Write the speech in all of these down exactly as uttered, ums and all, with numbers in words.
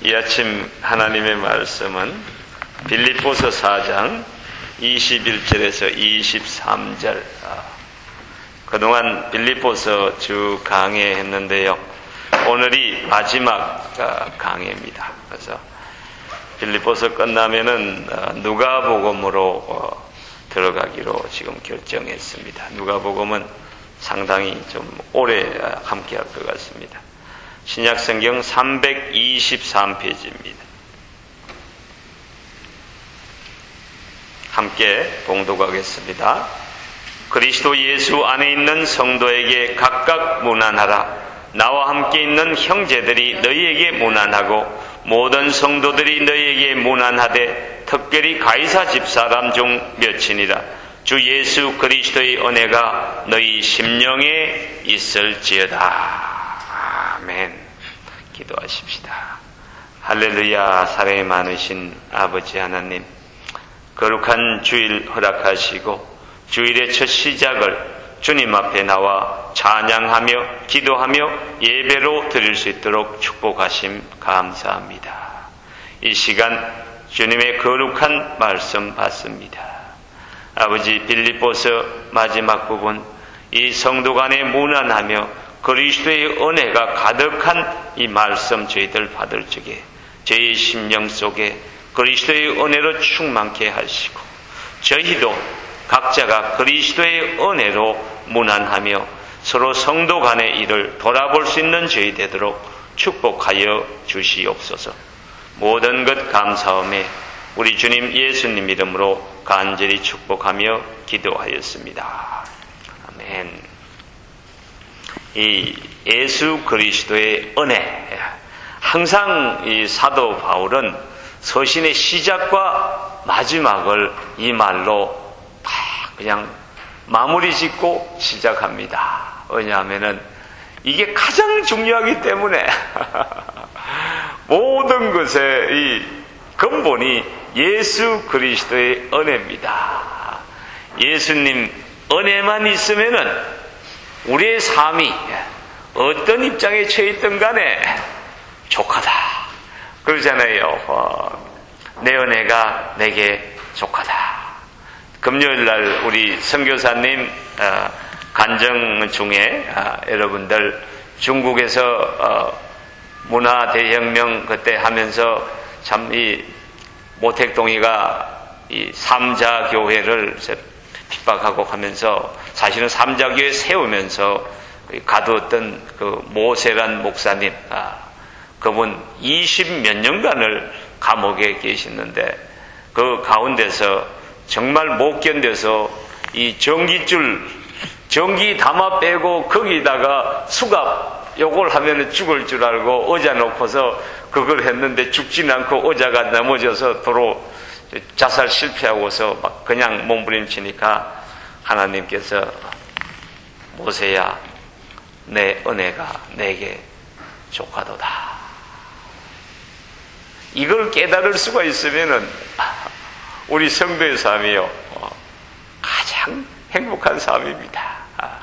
이 아침 하나님의 말씀은 빌립보서 사 장 이십일 절에서 이십삼 절. 그동안 빌립보서 쭉 강의했는데요. 오늘이 마지막 강의입니다. 그래서 빌립보서 끝나면은 누가복음으로 들어가기로 지금 결정했습니다. 누가복음은 상당히 좀 오래 함께 할 것 같습니다. 신약성경 삼백이십삼 페이지입니다. 함께 봉독하겠습니다. 그리스도 예수 안에 있는 성도에게 각각 문안하라. 나와 함께 있는 형제들이 너희에게 문안하고 모든 성도들이 너희에게 문안하되 특별히 가이사 집사람 중 몇이니라. 주 예수 그리스도의 은혜가 너희 심령에 있을지어다. 아멘. 기도하십시다. 할렐루야. 사랑이 많으신 아버지 하나님, 거룩한 주일 허락하시고 주일의 첫 시작을 주님 앞에 나와 찬양하며 기도하며 예배로 드릴 수 있도록 축복하심 감사합니다. 이 시간 주님의 거룩한 말씀 받습니다. 아버지, 빌립보서 마지막 부분, 이 성도 간에 문안하며 그리스도의 은혜가 가득한 이 말씀 저희들 받을 적에 저희 심령 속에 그리스도의 은혜로 충만케 하시고 저희도 각자가 그리스도의 은혜로 문안하며 서로 성도 간의 일을 돌아볼 수 있는 저희 되도록 축복하여 주시옵소서. 모든 것 감사함에 우리 주님 예수님 이름으로 간절히 축복하며 기도하였습니다. 아멘. 이 예수 그리스도의 은혜, 항상 이 사도 바울은 서신의 시작과 마지막을 이 말로 다 그냥 마무리 짓고 시작합니다. 왜냐하면은 이게 가장 중요하기 때문에 모든 것의 이 근본이 예수 그리스도의 은혜입니다. 예수님 은혜만 있으면은 우리의 삶이 어떤 입장에 처해 있든 간에 족하다 그러잖아요. 어, 내 은혜가 내게 족하다. 금요일날 우리 선교사님 어, 간증 중에 어, 여러분들 중국에서 어, 문화대혁명 그때 하면서 참 이 모택동이가 이 삼자교회를 핍박하고 하면서 사실은 삼자교회 세우면서 가두었던 그 모세란 목사님, 아, 그분 이십 몇 년간을 감옥에 계시는데 그 가운데서 정말 못 견뎌서 이 전기줄, 전기 담아 빼고 거기다가 수갑 요걸 하면 죽을 줄 알고 의자 놓고서 그걸 했는데 죽지는 않고 의자가 넘어져서 도로 자살 실패하고서 막 그냥 몸부림치니까 하나님께서 모세야, 내 은혜가 내게 족하도다. 이걸 깨달을 수가 있으면은 우리 성도의 삶이요 가장 행복한 삶입니다.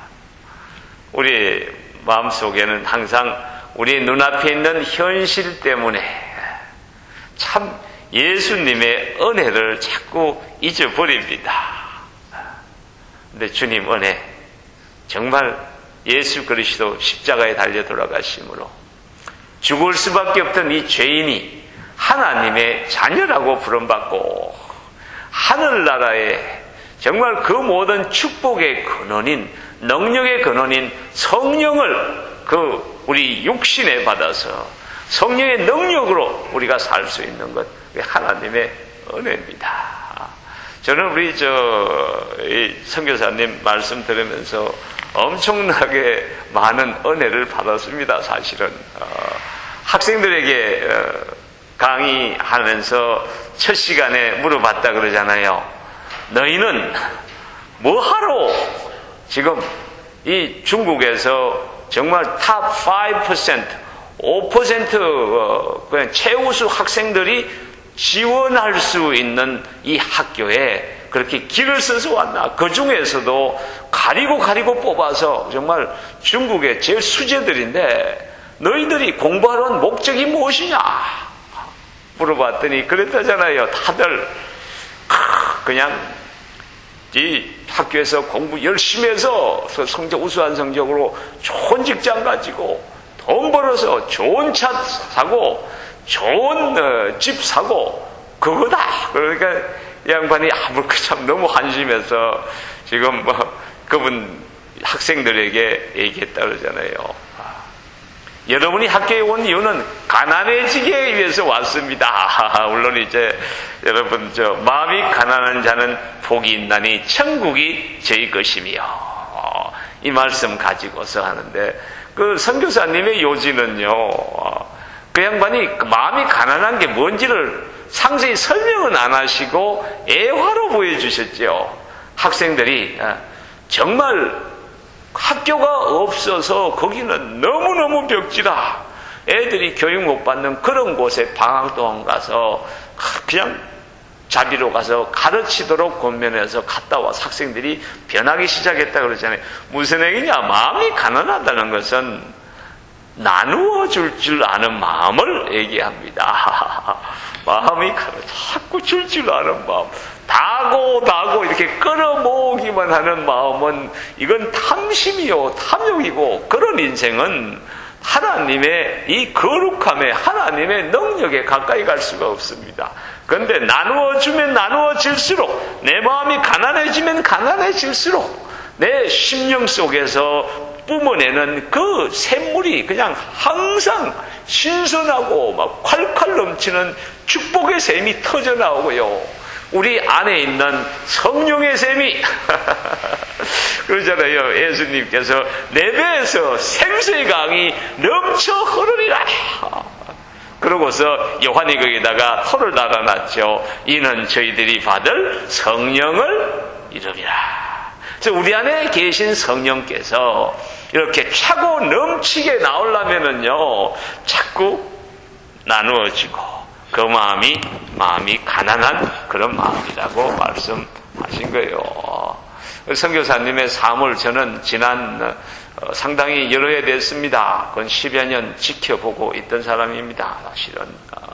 우리 마음속에는 항상 우리 눈앞에 있는 현실 때문에 참 예수님의 은혜를 자꾸 잊어버립니다. 근데 주님 은혜, 정말 예수 그리스도 십자가에 달려 돌아가심으로 죽을 수밖에 없던 이 죄인이 하나님의 자녀라고 부름받고 하늘나라에 정말 그 모든 축복의 근원인, 능력의 근원인 성령을 그 우리 육신에 받아서 성령의 능력으로 우리가 살 수 있는 것, 하나님의 은혜입니다. 저는 우리 저 선교사님 말씀 들으면서 엄청나게 많은 은혜를 받았습니다. 사실은 어, 학생들에게 어, 강의하면서 첫 시간에 물어봤다 그러잖아요. 너희는 뭐하러 지금 이 중국에서 정말 탑 오 퍼센트, 오 퍼센트 어, 그냥 최우수 학생들이 지원할 수 있는 이 학교에 그렇게 길을 써서 왔나? 그 중에서도 가리고 가리고 뽑아서 정말 중국의 제일 수재들인데 너희들이 공부하러 온 목적이 무엇이냐? 물어봤더니 그랬다잖아요. 다들 그냥 이 학교에서 공부 열심히 해서 성적 우수한 성적으로 좋은 직장 가지고 돈 벌어서 좋은 차 사고 좋은 집 사고 그거다. 그러니까 이 양반이 아무 참 너무 한심해서 지금 뭐 그분 학생들에게 얘기했다 그러잖아요. 여러분이 학교에 온 이유는 가난해지기 위해서 왔습니다. 물론 이제 여러분 저 마음이 가난한 자는 복이 있나니 천국이 저희 것이며 이 말씀 가지고서 하는데 그 선교사님의 요지는요. 그 양반이 마음이 가난한 게 뭔지를 상세히 설명은 안 하시고 애화로 보여주셨죠. 학생들이 정말 학교가 없어서 거기는 너무너무 벽지다. 애들이 교육 못 받는 그런 곳에 방학 동안 가서 그냥 자비로 가서 가르치도록 권면해서 갔다 와서 학생들이 변하기 시작했다 그러잖아요. 무슨 얘기냐? 마음이 가난하다는 것은 나누어 줄 줄 아는 마음을 얘기합니다. 마음이 자꾸 줄 줄 아는 마음. 다고 다고 이렇게 끌어모으기만 하는 마음은 이건 탐심이요 탐욕이고 그런 인생은 하나님의 이 거룩함에 하나님의 능력에 가까이 갈 수가 없습니다. 그런데 나누어주면 나누어질수록 내 마음이 가난해지면 가난해질수록 내 심령 속에서 뿜어내는 그 샘물이 그냥 항상 신선하고 막 콸콸 넘치는 축복의 샘이 터져나오고요. 우리 안에 있는 성령의 샘이 그러잖아요. 예수님께서 내 배에서 생수의 강이 넘쳐 흐르리라. 그러고서 요한이 거기다가 토를 달아놨죠. 이는 저희들이 받을 성령을 이루리라. 그래서 우리 안에 계신 성령께서 이렇게 차고 넘치게 나오려면은요, 자꾸 나누어지고 그 마음이 마음이 가난한 그런 마음이라고 말씀하신 거예요. 선교사님의 삶을 저는 지난 상당히 여러 해 됐습니다. 그건 십여 년 지켜보고 있던 사람입니다. 사실은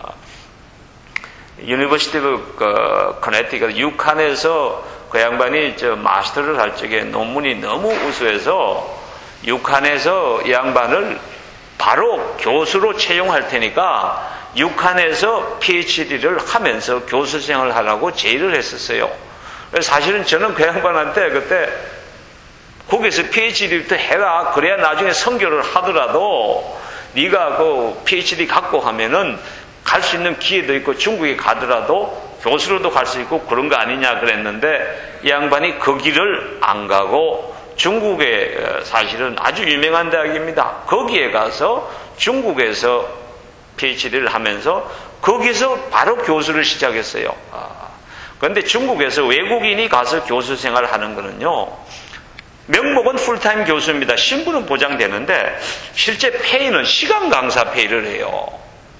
유니버시티 오브 커네티컷 유칸에서 그 양반이 저 마스터를 할 적에 논문이 너무 우수해서 유칸에서 이 양반을 바로 교수로 채용할 테니까 유칸에서 피에이치디를 하면서 교수 생활을 하라고 제의를 했었어요. 사실은 저는 그 양반한테 그때 거기서 피에이치디부터 해라. 그래야 나중에 선교를 하더라도 네가 그 피에이치디 갖고 하면은 갈 수 있는 기회도 있고 중국에 가더라도 교수로도 갈 수 있고 그런 거 아니냐 그랬는데 이 양반이 그 길을 안 가고 중국에 사실은 아주 유명한 대학입니다. 거기에 가서 중국에서 피에이치디를 하면서 거기서 바로 교수를 시작했어요. 그런데 중국에서 외국인이 가서 교수 생활을 하는 거는요, 명목은 풀타임 교수입니다. 신분은 보장되는데 실제 페이는 시간 강사 페이를 해요.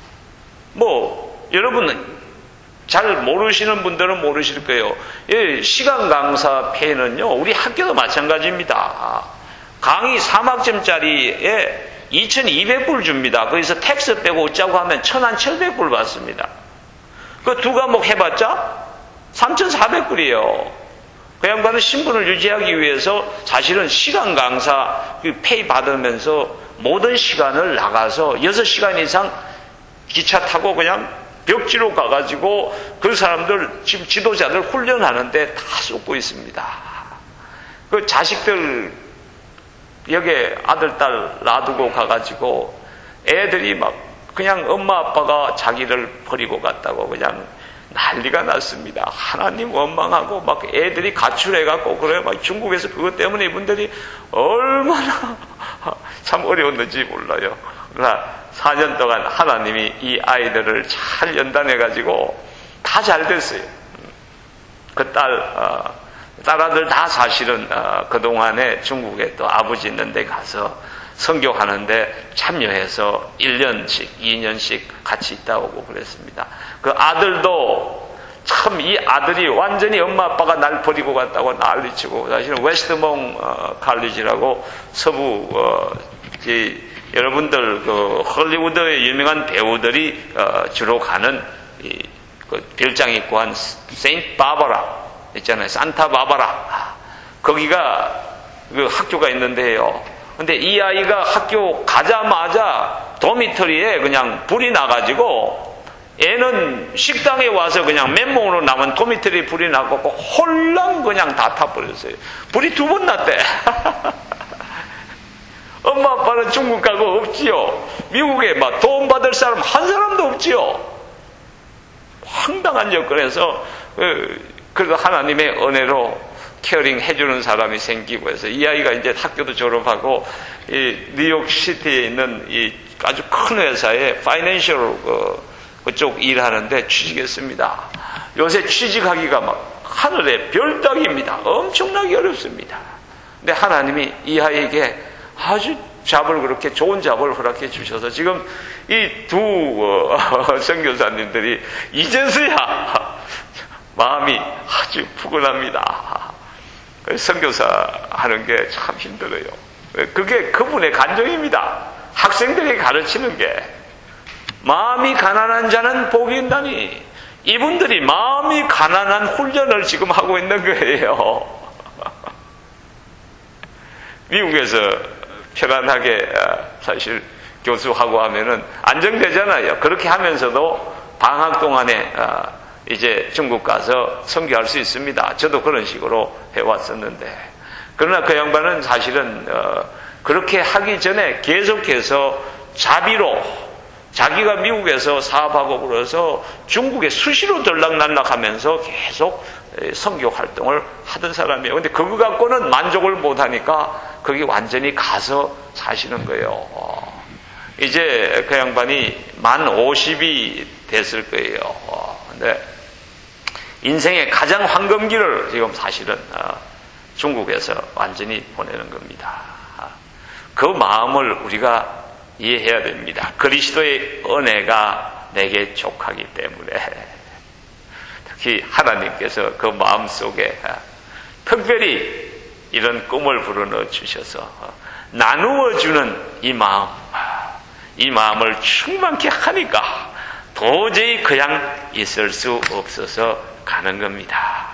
뭐 여러분 잘 모르시는 분들은 모르실 거예요. 이 시간 강사 페이는요, 우리 학교도 마찬가지입니다. 강의 삼 학점짜리에 이천이백 불 줍니다. 거기서 텍스 빼고 어쩌고 하면 천천백 불 받습니다. 그 두 과목 해봤자 삼천사백 불이에요. 그 양반은 신분을 유지하기 위해서 사실은 시간 강사 페이 받으면서 모든 시간을 나가서 여섯 시간 이상 기차 타고 그냥 벽지로 가가지고 그 사람들 지금 지도자들 훈련하는데 다 쏟고 있습니다. 그 자식들 여기에 아들, 딸 놔두고 가가지고 애들이 막 그냥 엄마 아빠가 자기를 버리고 갔다고 그냥 난리가 났습니다. 하나님 원망하고 막 애들이 가출해갖고 그래요. 막 중국에서 그것 때문에 이분들이 얼마나 참 어려웠는지 몰라요. 그러나 사 년 동안 하나님이 이 아이들을 잘 연단해가지고 다 잘 됐어요. 그 딸, 어, 딸아들 다 사실은 어, 그동안에 중국에 또 아버지 있는 데 가서 선교하는데 참여해서 일 년씩, 이 년씩 같이 있다 오고 그랬습니다. 그 아들도 참 이 아들이 완전히 엄마 아빠가 날 버리고 갔다고 난리치고 사실은 웨스트몽 어, 칼리지라고 서부 어, 이, 여러분들 그 헐리우드의 유명한 배우들이 어, 주로 가는 그 별장 있고 한 세인트 바바라 있잖아요. 산타 바바라. 거기가 그 학교가 있는데요. 근데 이 아이가 학교 가자마자 도미터리에 그냥 불이 나가지고 애는 식당에 와서 그냥 맨몸으로 남은 도미터리에 불이 나고 홀랑 그냥 다 타버렸어요. 불이 두 번 났대. 엄마 아빠는 중국 가고 없지요. 미국에 막 도움 받을 사람 한 사람도 없지요. 황당한 여건에서 그래도 하나님의 은혜로 케어링 해주는 사람이 생기고 해서 이 아이가 이제 학교도 졸업하고 이 뉴욕시티에 있는 이 아주 큰 회사에 파이낸셜 그, 그쪽 일하는데 취직했습니다. 요새 취직하기가 막 하늘의 별 따기입니다. 엄청나게 어렵습니다. 근데 하나님이 이 아이에게 아주 잡을 그렇게 좋은 잡을 허락해 주셔서 지금 이 두 어, 선교사님들이 이제서야 마음이 아주 푸근합니다. 선교사 하는 게 참 힘들어요. 그게 그분의 간정입니다. 학생들에게 가르치는 게 마음이 가난한 자는 복이 있다니 이분들이 마음이 가난한 훈련을 지금 하고 있는 거예요. 미국에서 편안하게 사실 교수하고 하면은 안정되잖아요. 그렇게 하면서도 방학 동안에 이제 중국 가서 선교할 수 있습니다. 저도 그런 식으로 해왔었는데 그러나 그 양반은 사실은 그렇게 하기 전에 계속해서 자비로 자기가 미국에서 사업하고 그래서 중국에 수시로 들락날락하면서 계속 선교 활동을 하던 사람이에요. 근데 그거 갖고는 만족을 못하니까 거기 완전히 가서 사시는 거예요. 이제 그 양반이 만 오십이 됐을 거예요. 근데 인생의 가장 황금기를 지금 사실은 중국에서 완전히 보내는 겁니다. 그 마음을 우리가 이해해야 됩니다. 그리스도의 은혜가 내게 족하기 때문에 특히 하나님께서 그 마음 속에 특별히 이런 꿈을 불어넣어 주셔서 나누어주는 이 마음, 이 마음을 충만케 하니까 도저히 그냥 있을 수 없어서 가는 겁니다.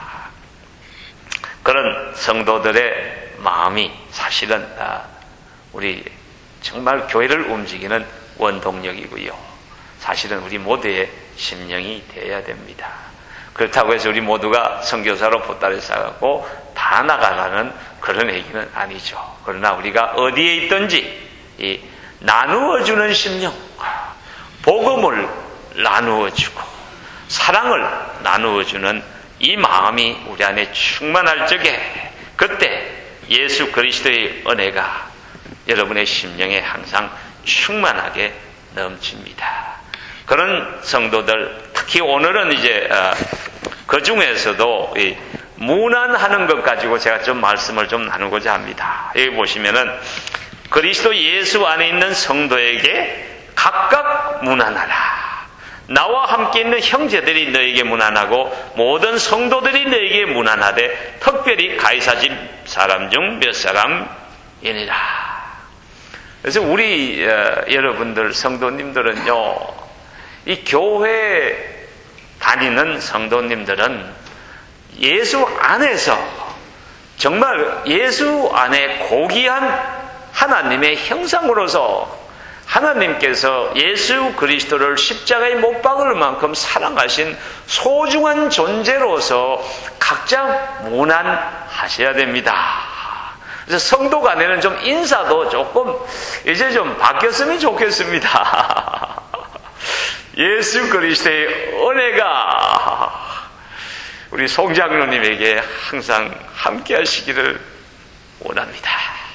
그런 성도들의 마음이 사실은 우리 정말 교회를 움직이는 원동력이고요. 사실은 우리 모두의 심령이 되어야 됩니다. 그렇다고 해서 우리 모두가 선교사로 보따리 싸갖고 다 나가라는 그런 얘기는 아니죠. 그러나 우리가 어디에 있든지 이 나누어주는 심령, 복음을 나누어주고 사랑을 나누어주는 이 마음이 우리 안에 충만할 적에 그때 예수 그리스도의 은혜가 여러분의 심령에 항상 충만하게 넘칩니다. 그런 성도들, 특히 오늘은 이제 그 중에서도 이 문안하는 것 가지고 제가 좀 말씀을 좀 나누고자 합니다. 여기 보시면은 그리스도 예수 안에 있는 성도에게 각각 문안하라. 나와 함께 있는 형제들이 너에게 문안하고 모든 성도들이 너에게 문안하되 특별히 가이사집 사람 중 몇 사람이니라. 그래서 우리 어, 여러분들 성도님들은요, 이 교회 다니는 성도님들은 예수 안에서 정말 예수 안에 고귀한 하나님의 형상으로서 하나님께서 예수 그리스도를 십자가에 못 박을 만큼 사랑하신 소중한 존재로서 각자 문안하셔야 됩니다. 그래서 성도 간에는 좀 인사도 조금 이제 좀 바뀌었으면 좋겠습니다. 예수 그리스도의 은혜가 우리 송장로님에게 항상 함께 하시기를 원합니다.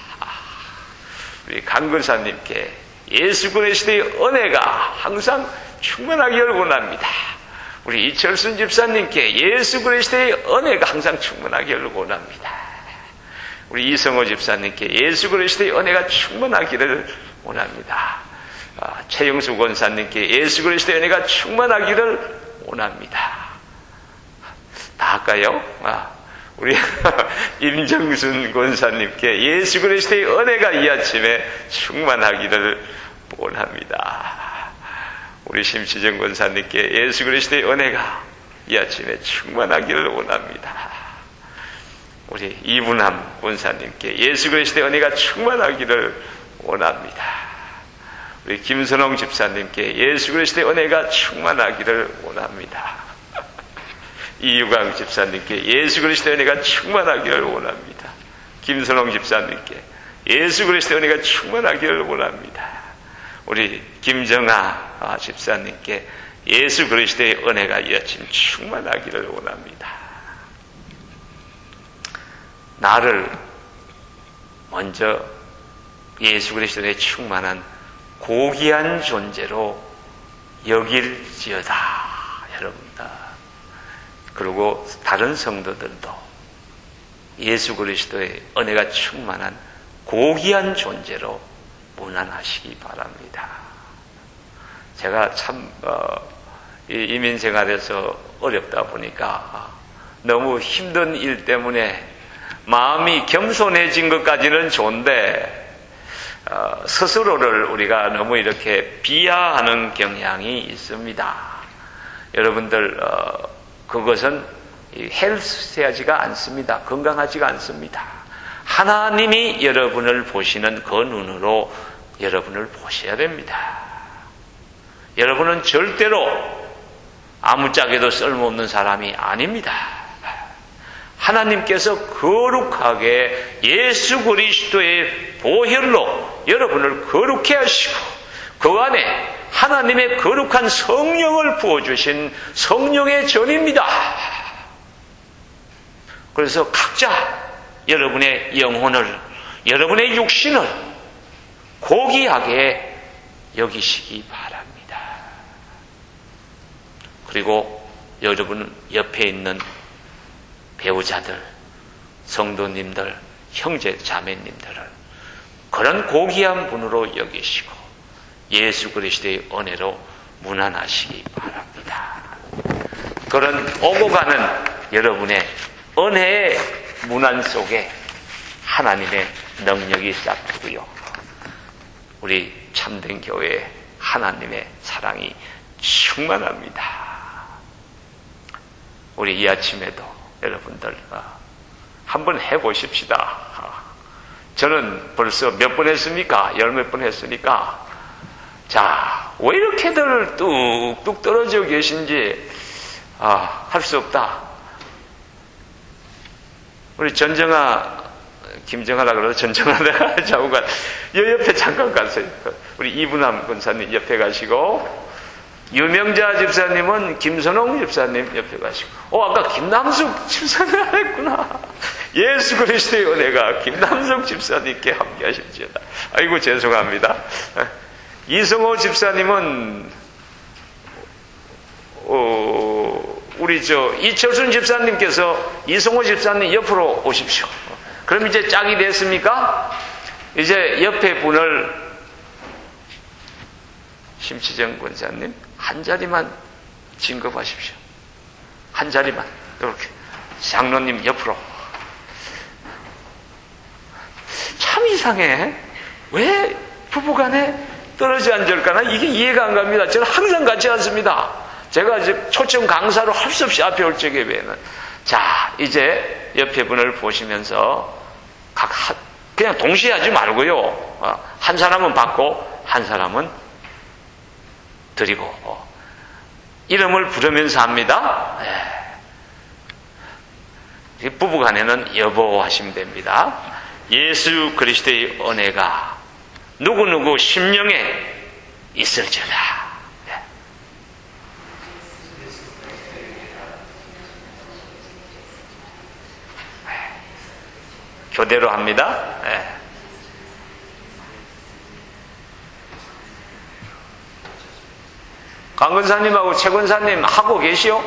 우리 강근사님께 예수 그리스도의 은혜가 항상 충만하기를 원합니다. 우리 이철순 집사님께 예수 그리스도의 은혜가 항상 충만하기를 원합니다. 우리 이성호 집사님께 예수 그리스도의 은혜가 충만하기를 원합니다. 아, 최영수 권사님께 예수 그리스도의 은혜가 충만하기를 원합니다. 다 할까요? 아, 우리 임정순 권사님께 예수 그리스도의 은혜가 이 아침에 충만하기를 원합니다. 우리 심시정 권사님께 예수 그리스도의 은혜가 이 아침에 충만하기를 원합니다. 우리 이분함 권사님께 예수 그리스도의 은혜가 충만하기를 원합니다. 우리 김선홍 집사님께 예수 그리스도의 은혜가 충만하기를 원합니다. 이유강 집사님께 예수 그리스도의 은혜가 충만하기를 원합니다. 김선홍 집사님께 예수 그리스도의 은혜가 충만하기를 원합니다. 우리 김정아 집사님께 예수 그리스도의 은혜가 이 아침 충만하기를 원합니다. 나를 먼저 예수 그리스도의 충만한 고귀한 존재로 여길지어다. 여러분들. 그리고 다른 성도들도 예수 그리스도의 은혜가 충만한 고귀한 존재로 문안하시기 바랍니다. 제가 참 어, 이민 생활에서 어렵다 보니까 너무 힘든 일 때문에 마음이 겸손해진 것까지는 좋은데 어, 스스로를 우리가 너무 이렇게 비하하는 경향이 있습니다. 여러분들 어, 그것은 헬스하지가 않습니다. 건강하지가 않습니다. 하나님이 여러분을 보시는 그 눈으로 여러분을 보셔야 됩니다. 여러분은 절대로 아무짝에도 쓸모없는 사람이 아닙니다. 하나님께서 거룩하게 예수 그리스도의 보혈로 여러분을 거룩해 하시고 그 안에 하나님의 거룩한 성령을 부어주신 성령의 전입니다. 그래서 각자 여러분의 영혼을, 여러분의 육신을 고귀하게 여기시기 바랍니다. 그리고 여러분 옆에 있는 배우자들, 성도님들, 형제 자매님들을 그런 고귀한 분으로 여기시고 예수 그리스도의 은혜로 문안하시기 바랍니다. 그런 오고 가는 여러분의 은혜의 문안 속에 하나님의 능력이 싹트고요. 우리 참된 교회에 하나님의 사랑이 충만합니다. 우리 이 아침에도 여러분들 한번 해보십시다. 저는 벌써 몇 번 했습니까? 열 몇 번 했으니까 자, 왜 이렇게들 뚝뚝 떨어져 계신지 아, 할 수 없다. 우리 전정아, 김정아라 그러죠. 전정아 내가 자우가 여 옆에 잠깐 갔어요. 우리 이분함 권사님 옆에 가시고 유명자 집사님은 김선홍 집사님 옆에 가시고 어 아까 김남숙 집사님 했구나. 예수 그리스도의 은혜가 김남숙 집사님께 함께 하실지어다. 아이고 죄송합니다. 이성호 집사님은 어, 우리 저 이철순 집사님께서 이성호 집사님 옆으로 오십시오. 그럼 이제 짝이 됐습니까? 이제 옆에 분을 심치정 권사님 한 자리만 진급하십시오. 한 자리만 이렇게 장로님 옆으로. 참 이상해. 왜 부부간에 떨어져 앉을까나 이게 이해가 안 갑니다. 저는 항상 같이 앉습니다. 제가 이제 초청 강사로 할 수 없이 앞에 올 적에 외에는. 자, 이제 옆에 분을 보시면서 각 한, 그냥 동시에 하지 말고요. 한 사람은 받고 한 사람은 드리고 이름을 부르면서 합니다. 네. 부부간에는 여보 하시면 됩니다. 예수 그리스도의 은혜가 누구누구 심령에 있을지어다. 네. 교대로 합니다. 네. 강 권사님하고 최 권사님 하고 계시오?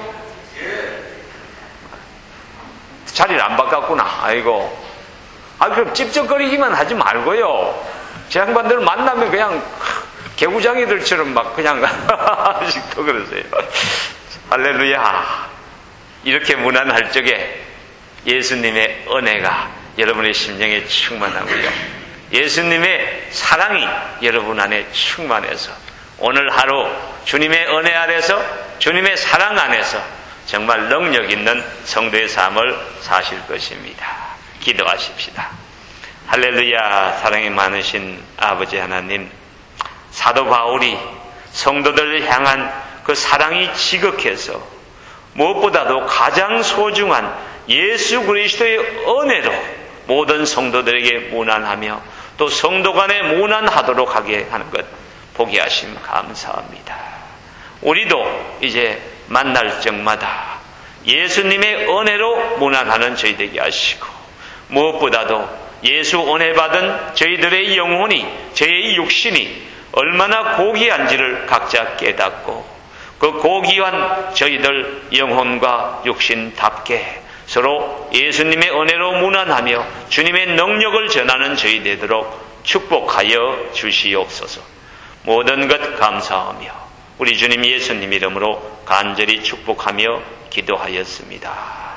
자리를 안 바꿨구나. 아이고. 아, 그럼 찝쩍거리기만 하지 말고요. 제 양반들 만나면 그냥 개구장이들처럼 막 그냥 아직도 그러세요. 할렐루야. 이렇게 문안할 적에 예수님의 은혜가 여러분의 심령에 충만하고요. 예수님의 사랑이 여러분 안에 충만해서 오늘 하루 주님의 은혜 아래서 주님의 사랑 안에서 정말 능력 있는 성도의 삶을 사실 것입니다. 기도하십시다. 할렐루야. 사랑이 많으신 아버지 하나님, 사도 바울이 성도들을 향한 그 사랑이 지극해서 무엇보다도 가장 소중한 예수 그리스도의 은혜로 모든 성도들에게 무난하며 또 성도 간에 무난하도록 하게 하는 것 보게 하심 감사합니다. 우리도 이제 만날 적마다 예수님의 은혜로 무난하는 저희 되게 하시고, 무엇보다도 예수 은혜 받은 저희들의 영혼이, 저희의 육신이 얼마나 고귀한지를 각자 깨닫고 그 고귀한 저희들 영혼과 육신답게 서로 예수님의 은혜로 무난하며 주님의 능력을 전하는 저희 되도록 축복하여 주시옵소서. 모든 것 감사하며 우리 주님 예수님 이름으로 간절히 축복하며 기도하였습니다.